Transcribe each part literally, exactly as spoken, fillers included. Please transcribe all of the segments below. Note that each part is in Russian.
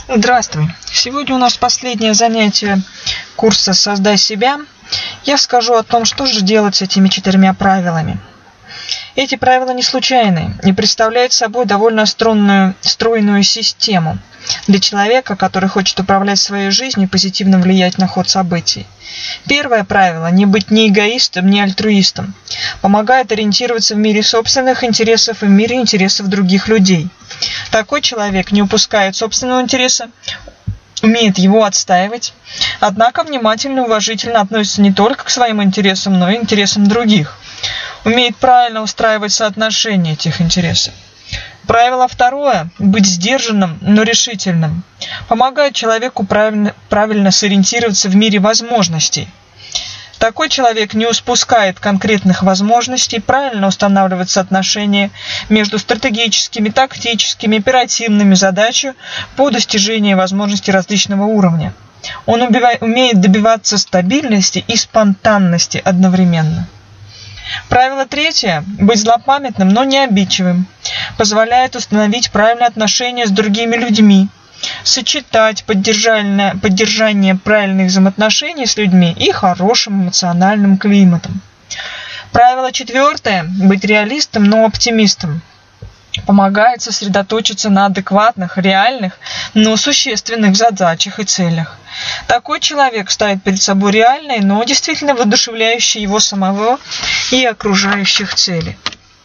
Здравствуй! Сегодня у нас последнее занятие курса «Создай себя». Я скажу о том, что же делать с этими четырьмя правилами. Эти правила не случайные и представляют собой довольно струнную, стройную систему для человека, который хочет управлять своей жизнью и позитивно влиять на ход событий. Первое правило – не быть ни эгоистом, ни альтруистом. Помогает ориентироваться в мире собственных интересов и в мире интересов других людей. Такой человек не упускает собственного интереса, умеет его отстаивать, однако внимательно и уважительно относится не только к своим интересам, но и интересам других. Умеет правильно устраивать соотношение этих интересов. Правило второе – быть сдержанным, но решительным. Помогает человеку правильно, правильно сориентироваться в мире возможностей. Такой человек не упускает конкретных возможностей, правильно устанавливать соотношения между стратегическими, тактическими, оперативными задачами по достижению возможностей различного уровня. Он умеет добиваться стабильности и спонтанности одновременно. Правило третье – быть злопамятным, но не обидчивым. Позволяет установить правильные отношения с другими людьми, сочетать поддержание, поддержание правильных взаимоотношений с людьми и хорошим эмоциональным климатом. Правило четвертое – быть реалистом, но оптимистом. Помогает сосредоточиться на адекватных, реальных, но существенных задачах и целях. Такой человек ставит перед собой реальные, но действительно воодушевляющие его самого и окружающих цели.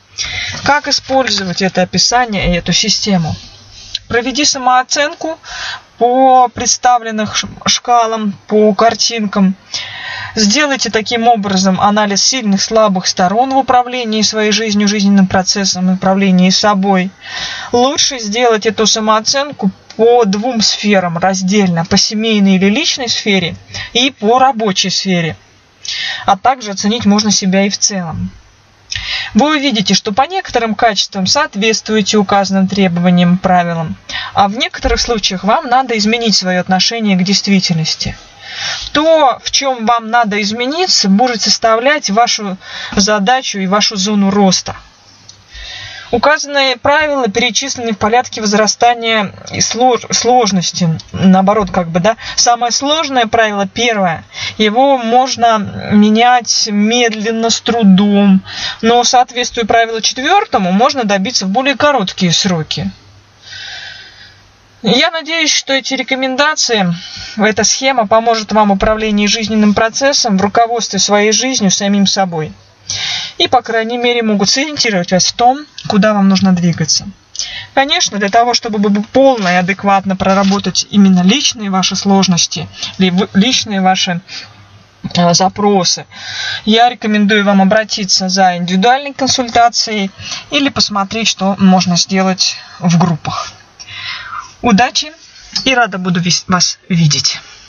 Как использовать это описание и эту систему? Проведи самооценку по представленным шкалам, по картинкам. Сделайте таким образом анализ сильных, слабых сторон в управлении своей жизнью, жизненным процессом и управлении собой. Лучше сделать эту самооценку по двум сферам раздельно, по семейной или личной сфере и по рабочей сфере. А также оценить можно себя и в целом. Вы увидите, что по некоторым качествам соответствуете указанным требованиям, правилам, а в некоторых случаях вам надо изменить свое отношение к действительности. То, в чем вам надо измениться, будет составлять вашу задачу и вашу зону роста. Указанные правила перечислены в порядке возрастания и сложности. Наоборот, как бы, да. Самое сложное правило первое. Его можно менять медленно, с трудом, но, соответствуя правилу четвертому, можно добиться в более короткие сроки. Я надеюсь, что эти рекомендации, эта схема поможет вам в управлении жизненным процессом, в руководстве своей жизнью, самим собой. И, по крайней мере, могут сориентировать вас в том, куда вам нужно двигаться. Конечно, для того, чтобы полно и адекватно проработать именно личные ваши сложности, личные ваши э, запросы, я рекомендую вам обратиться за индивидуальной консультацией или посмотреть, что можно сделать в группах. Удачи и рада буду вас видеть.